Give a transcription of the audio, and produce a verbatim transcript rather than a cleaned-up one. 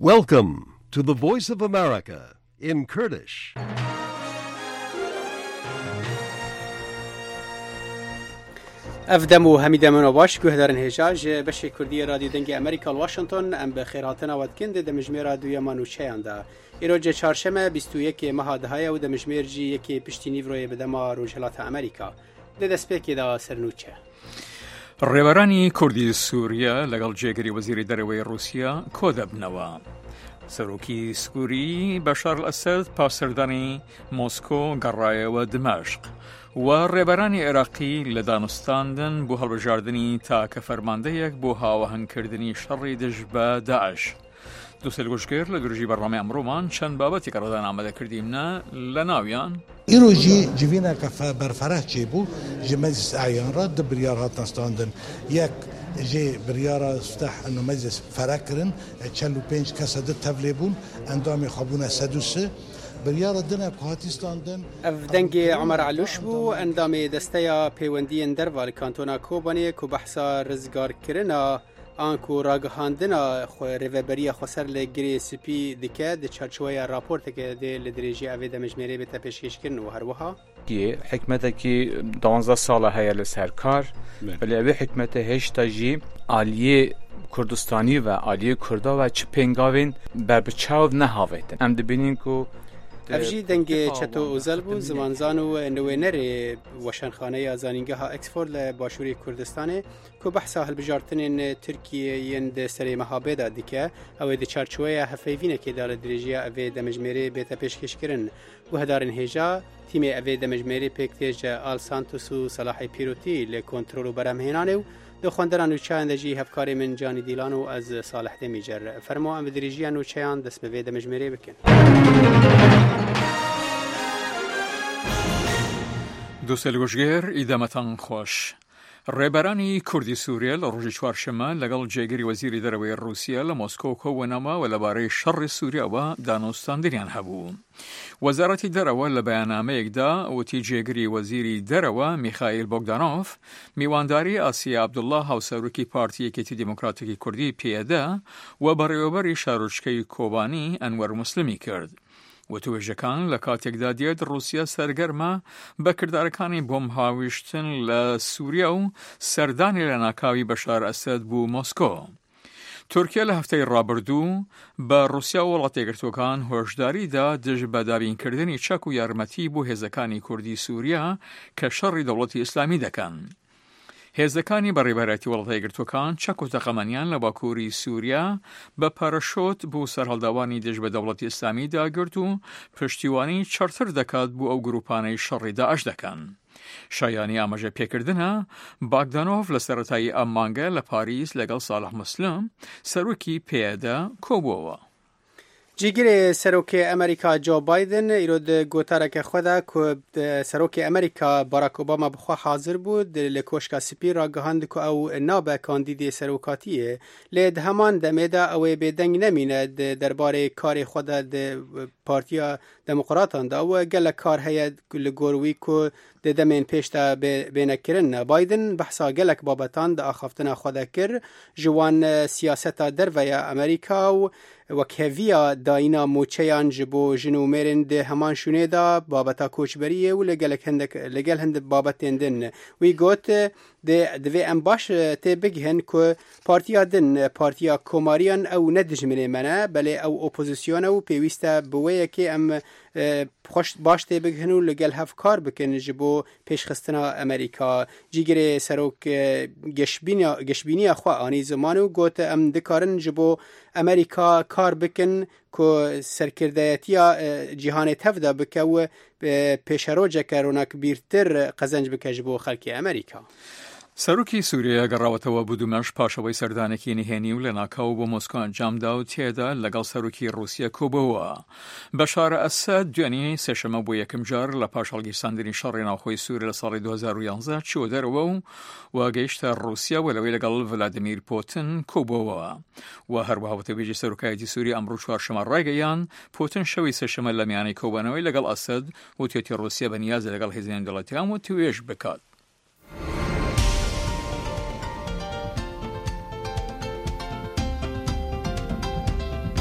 Welcome to the Voice of America in Kurdish. افدمو حمید من باش گهدارن هجاج بشه کردی رادیو دنگ امریکا واشنطن ام به خیراتنا ودکند دمجمه رادیو منوچهان دا ایروج چهارشنبه بیست و یک ماه دهای و دمجمه جی یکی پشتینی روی بدما روجلات امریکا ده دسپیکی دا سرنوچه ڕێبەرانی کوردی سووریا لەگەڵ جێگەری وەزیری دەرەوەی رووسیا کۆ دەبنەوە. سەرۆکی سووری بەشار ئەسەد پاسەردانی مۆسکۆ گەڕایەوە دمەشق و ڕێبەرانی عێراقی لە دانوستاندن بۆ هەڵبژاردننی تاکە فەرماندەیەک بۆ هاوەهەنگکردنی شەڕی دژ بە داعش. دووسێ گوشتگێر لە گرژی بەڕامەی ئەمڕۆمان چەند بابەتی کە ڕێدان ئامادەکردیمە لە ناویان ایروژی جوینا که برفرح چی بو جی مجلس اعیان را ده بریار هاتن ستاندن یک جی بریار استح انو مجلس فرکرن چلو پنج کسا ده تبلیبون اندامی خوابون سدوسه بریار دنه بخاتی ستاندن اف دنگی عمر علوش بو اندامی دستیا پیوندی دروا لکانتونا کوبانی که بحثا رزگار کرنا آنکو راگهاندنا خو ریوبری خسر لگری سپی دکه د چارچوبه راپورت که د لدرجه اوی دمجمری به تپشکش کردن و هر وها کی حکمت کی دوازده ساله هیا لسرکار ولی اوی حکمت هشتا جی عالیه کردستانی و عالیه کردا و چپنگاوین بر بچاو نهاویدن ام دبینین کو افجی دنگ چتو اوزل بو زمانزانو نوینر وشنخانه ازانینگه ها اکسفورد لباشوری کردستانه که بحثا هلبجارتنین ترکیه یند سری محابه دادی که اوی دی چارچوه هفیوینه که دال درجیه اوی دمجمری بیتا پیشکش کرن و هدارن هجا تیم اوی دمجمری پیکتیج آل سانتوس و صلاح پیروتی لکنترول و برمهینانه و دو خوندران و چند جی هفکاری من جانی دیلانو از صالح دمیجر فرما ام درجیه و چند دست به دمجمری بکن دووسێ گوشتگێر ئیدەمەتان خۆش. ڕێبەرانی کوردی سووریا لە ڕۆژی چوارشەممە لەگەڵ جێگەری وەزیری دەرەوەی رووسیا لە مۆسکۆ کۆبوونەوە و لەبارەی شەڕی سووریاوە دانوستاندنیان هەبوو. وەزارەتی دەرەوە لە بەیاننامەیەکدا وتی جێگەری وەزیری دەرەوە میخائیل بۆگدانۆف میوانداری ئاسیا عەبدوڵڵا هاوسەرۆکی پارتی یەکێتی دیموکراتیکی کوردی پێدە و بەڕێوەبەری شارۆچکەی کۆبانی ئەنوەر موسلمی کرد. و توێژەکان لە کاتێکدا دێت رووسیا سەرگەرمە بە کردارەکانی بۆم هاویشتن لە سووریا و سەردانی لە ناکاوی بەشار ئەسەد بوو مۆسکۆ. تورکیا لە هەفتەی ڕابردوو بە رووسیا و وڵات یەکگرتووەکان هۆشداریدا دژ بە دابینکردنی چەک و یارمەتی بۆ هێزەکانی کوردی سووریا کە شەڕی دەوڵەتی ئیسلامی دەکەن. هێزەکانی بەڕێبەرەتی وڵاتە یەکگرتووەکان چەک و تەقەمەنیان لە باکووری سووریا بە پارەشۆت بۆ سەرهەڵداوانی دژ بە دەوڵەتی ئیسلامی داگرت و پشتیوانی چەرتر دەکات بۆ ئەو گروپانەی شەڕی داعش دەکەن. شایانی ئاماژە پێکردنە باگدانۆف لە سەرەتایی ئەم مانگە لە پاریس لەگەڵ ساڵح موسلم سەرۆکی پێدە کۆبووەوە. جیگر سروکی امریکا جو بایدن ایرود گوتارک خدا که سروکی امریکا باراک اوباما بخوا حاضر بود لکوشکا سپی را گهاند که او ناب کاندیدی سروکاتیه لید همان دمیده او بدنگ نمینه درباره کار خدا پارتیا دموکراتان دا او گل کار هید لگوروی که د دمین پیشتا بینکرن بایدن بحثا گلک بابتان دا آخفتنا خدا کر جوان سیاستا دروی امریکا و وکهویا داینا موچیان جبو جنومرن ده همان شونه دا بابتا کوچبریه و لگلک هندک لگل هند بابتین دن وی گوت ده دوی ام باش تی بگهن که پارتیا دن پارتیا کوماریان او ندجمنه منه بله او اپوزیسیون او پیوسته بویه که ام خوش باش تی بگهن و لگل هف کار بکن جبو پیشخستنا امریکا جیگر سروک گشبینیا گشبینیا خوا آنی زمانو گوت ام دکارن جبو امریکا کار بکن که سرکردایتیا جهان تفدا بکه و پیشروجه که رونک بیرتر قزنج بکه جبو خلکی امریکا. سەرۆکی سووریا گەڕاوەتەوە بۆ دومەش پاشەوەی سەردانێکی نهێنی و لە ناکاو بۆ مۆسکۆ ئەنجامدا و تێدا لەگەڵ سەرۆکی رووسیا کۆبەوە. بەشار ئەسەد دوێنێ سێشەمە بۆ یەکەم جار لە پاش هەڵگیرساندنی شەڕی ناوخۆی سووریا لە ساڵی دوو هەزار و یانزە چوە دەرەوە و واگەیشتە رووسیا و لەوەی لەگەڵ ڤلادیمیر پۆتن کۆبەوە و هەروەها وتەبێژی سەرۆکایەتی سووری ئەمڕۆ چوارشەمە ڕایگەیان پۆتن شەوی سێشەمە لە میانەی کۆبانەوەی لەگەڵ ئەسەد و تێتی رووسیا بەنیازە لەگەڵ هێزانی دەوڵەتیان و توێژ بکات.